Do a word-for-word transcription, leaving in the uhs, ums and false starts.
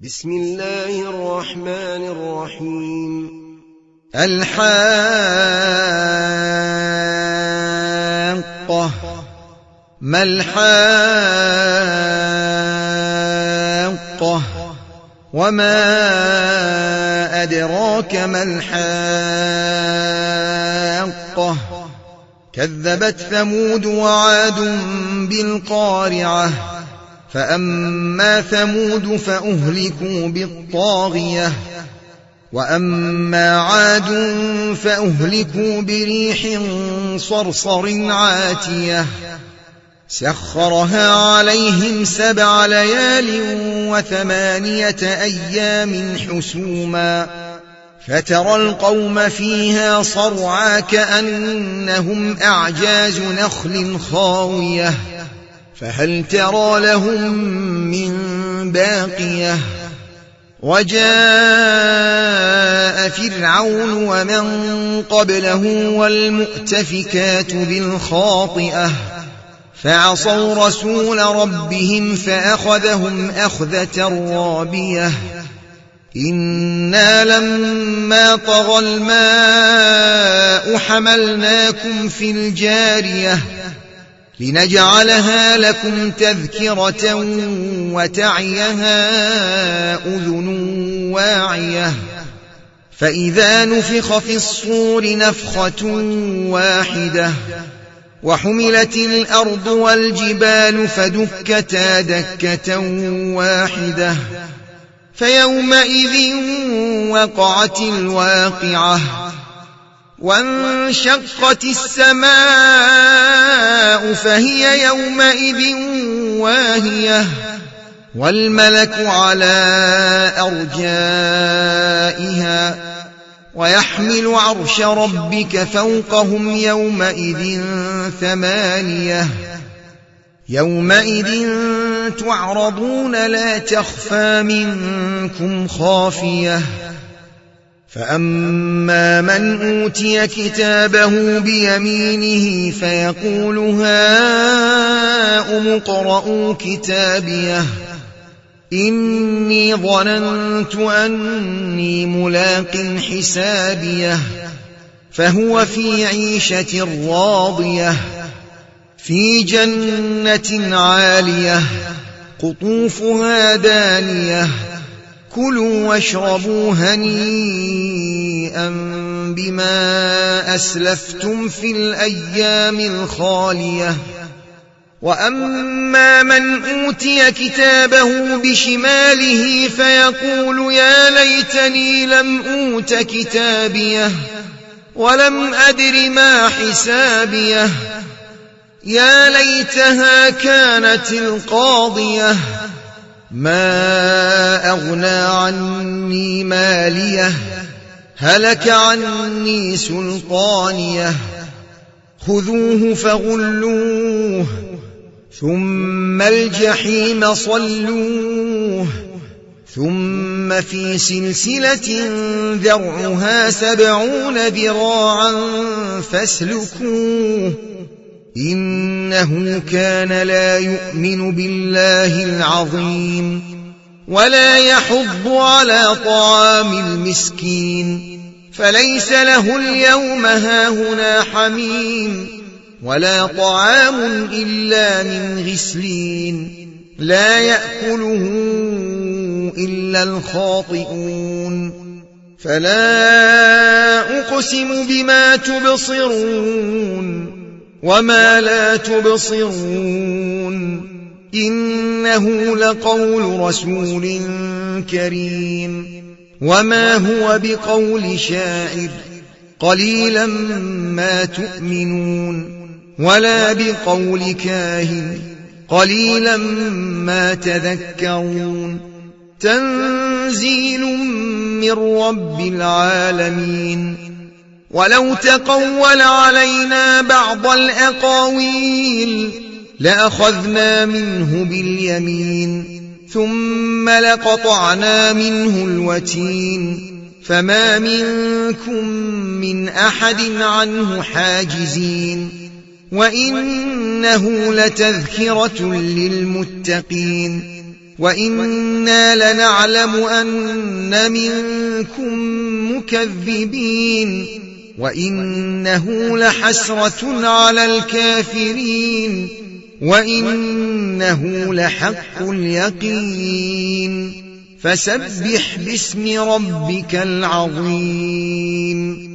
بسم الله الرحمن الرحيم. الحاقة. ما الحاقة؟ وما أدراك ما الحاقة؟ كذبت ثمود وعاد بالقارعة. فأما ثمود فأهلكوا بالطاغية، وأما عاد فأهلكوا بريح صرصر عاتية سخرها عليهم سبع ليال وثمانية أيام حسوما، فترى القوم فيها صرعى كأنهم أعجاز نخل خاوية، فهل ترى لهم من باقية. وجاء فرعون ومن قبله والمؤتفكات بالخاطئة فعصوا رسول ربهم فأخذهم أخذة رابية. إنا لما طغى الماء حملناكم في الجارية لنجعلها لكم تذكرة وتعيها أذن واعية. فإذا نفخ في الصور نفخة واحدة وحملت الأرض والجبال فدكتا دكة واحدة فيومئذ وقعت الواقعة. وانشقت السماء فهي يومئذ واهية والملك على أرجائها ويحمل عرش ربك فوقهم يومئذ ثمانية. يومئذ تعرضون لا تخفى منكم خافية. فأما من أوتي كتابه بيمينه فيقول هاؤم اقرءوا كتابيه إني ظننت أني ملاق حسابيه. فهو في عيشة راضية في جنة عالية قطوفها دانية كلوا واشربوا هنيئا بما أسلفتم في الأيام الخالية. وأما من أوتي كتابه بشماله فيقول يا ليتني لم أوت كتابيه ولم أدر ما حسابيه يا ليتها كانت القاضية ما أغنى عني ماليه هلك عني سلطانيه. خذوه فغلوه ذم الجحيم صلوه ثم في سلسلة ذرعها سبعون ذراعا فاسلكوه إنه كان لا يؤمن بالله العظيم ولا يحض على طعام المسكين فليس له اليوم هاهنا حميم ولا طعام إلا من غسلين لا يأكله إلا الخاطئون. فلا أقسم بما تبصرون وما لا تبصرون إنه لقول رسول كريم وما هو بقول شاعر قليلا ما تؤمنون ولا بقول كاهن قليلا ما تذكرون. تنزيل من رب العالمين. ولو تقول علينا بعض الأقاويل لأخذنا منه باليمين ثم لقطعنا منه الوتين فما منكم من أحد عنه حاجزين. وإنه لتذكرة للمتقين وإنا لنعلم أن منكم مكذبين وإنه لحسرة على الكافرين وإنه لحق اليقين فسبح باسم ربك العظيم